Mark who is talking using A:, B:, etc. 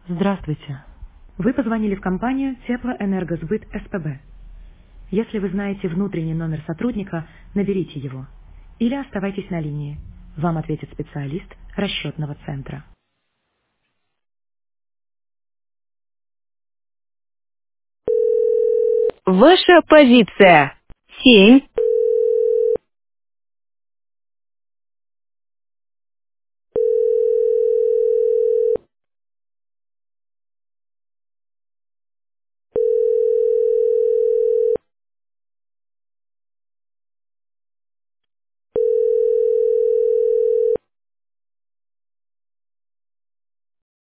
A: Здравствуйте. Вы позвонили в компанию Теплоэнергосбыт СПБ. Если вы знаете внутренний номер сотрудника, наберите его. Или оставайтесь на линии. Вам ответит специалист расчетного центра.
B: Ваша позиция. 7.